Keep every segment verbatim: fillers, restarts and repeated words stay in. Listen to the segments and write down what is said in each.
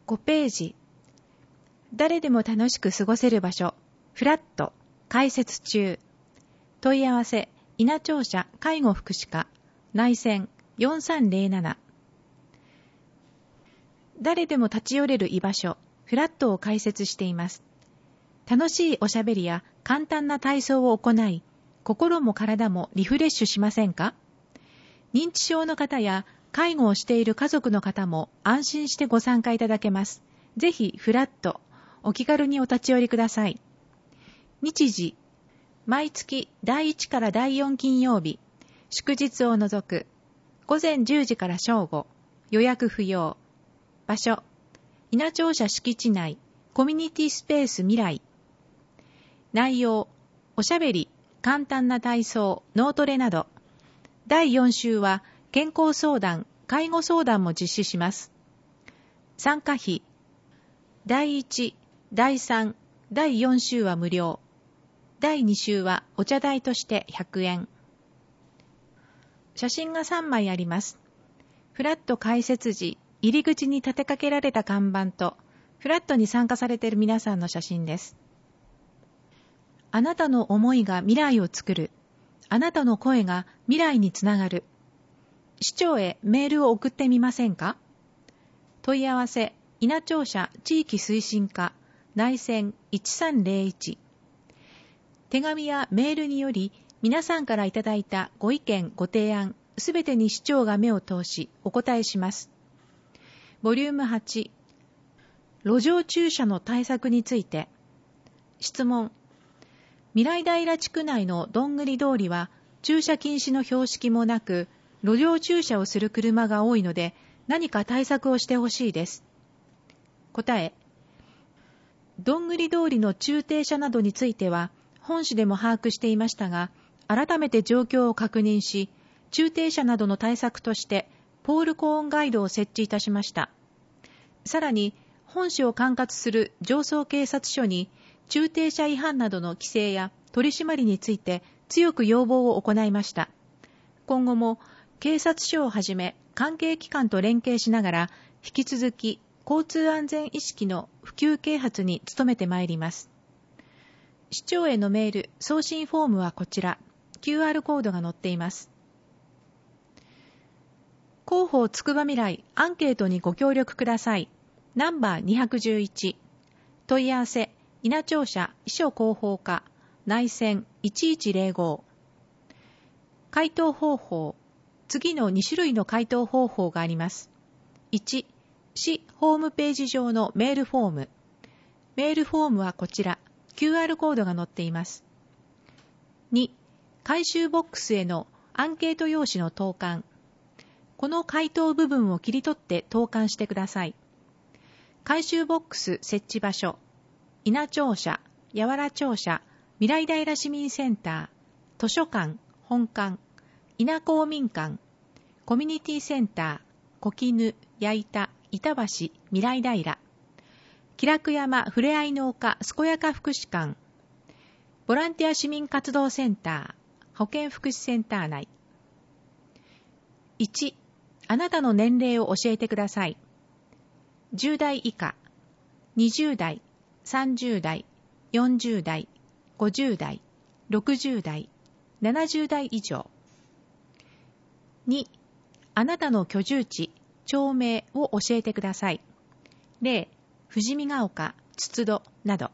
ごページ。誰でも楽しく過ごせる場所、フラット、開設中。問い合わせ、稲庁舎介護福祉課、内線よんさんゼロなな。誰でも立ち寄れる居場所、フラットを開設しています。楽しいおしゃべりや簡単な体操を行い、心も体もリフレッシュしませんか？認知症の方や介護をしている家族の方も安心してご参加いただけます。ぜひフラット、お気軽にお立ち寄りください。日時、毎月だいいちからだいよん金曜日、祝日を除く、午前じゅうじから正午、予約不要。場所、稲庁舎敷地内、コミュニティスペース未来。内容、おしゃべり、簡単な体操、脳トレなど。だいよん週は健康相談、介護相談も実施します。参加費、だいいち、だいさん、だいよん週は無料。だいに週はお茶代としてひゃくえん。写真がさんまいあります。フラット開設時、入り口に立てかけられた看板と、フラットに参加されている皆さんの写真です。あなたの思いが未来を作る。あなたの声が未来につながる。市長へメールを送ってみませんか？問い合わせ、稲庁舎地域推進課、内線いちさんゼロいち。手紙やメールにより、皆さんからいただいたご意見、ご提案、すべてに市長が目を通し、お答えします。ボリュームはち、路上駐車の対策について。質問。未来平地区内のどんぐり通りは駐車禁止の標識もなく、路上駐車をする車が多いので、何か対策をしてほしいです。答え。どんぐり通りの駐停車などについては、本市でも把握していましたが、改めて状況を確認し、駐停車などの対策として、ポールコーンガイドを設置いたしました。さらに、本市を管轄する上層警察署に、駐停車違反などの規制や取り締まりについて強く要望を行いました。今後も警察署をはじめ関係機関と連携しながら引き続き交通安全意識の普及啓発に努めてまいります。市長へのメール、送信フォームはこちら、キューアール コードが載っています。広報つくば未来アンケートにご協力ください。ナンバーにひゃくじゅういち。問い合わせ、稲庁舎秘書広報課、内線いちいちゼロご。回答方法。次のに種類の回答方法があります。いち、市ホームページ上のメールフォーム。メールフォームはこちら、キューアール コードが載っています。に、回収ボックスへのアンケート用紙の投函。この回答部分を切り取って投函してください。回収ボックス設置場所。稲庁舎、八原庁舎、未来平市民センター、図書館、本館、稲公民館、コミュニティセンター、小絹、矢板、板橋、未来平、気楽山ふれあい農家健やか福祉館、ボランティア市民活動センター、保健福祉センター内。いち、あなたの年齢を教えてください。じゅう代以下、にじゅう代、さんじゅう代、よんじゅう代、ごじゅう代、ろくじゅう代、ななじゅう代以上。に、あなたの居住地、町名を教えてください。例、富士見ヶ丘、筒戸など。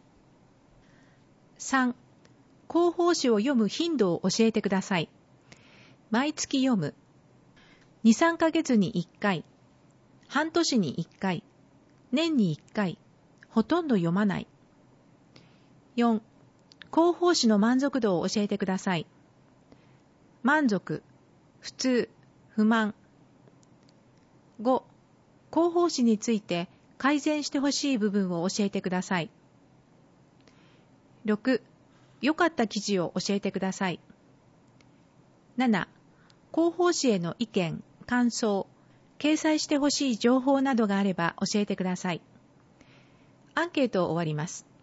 さん、広報誌を読む頻度を教えてください。毎月読む。に、さんかげつにいっかい、半年にいっかい、年にいっかい、ほとんど読まない。よん、広報誌の満足度を教えてください。満足、普通、不満。ご、広報誌について改善してほしい部分を教えてください。ろく、良かった記事を教えてください。なな、広報誌への意見、感想、掲載してほしい情報などがあれば教えてください。アンケートを終わります。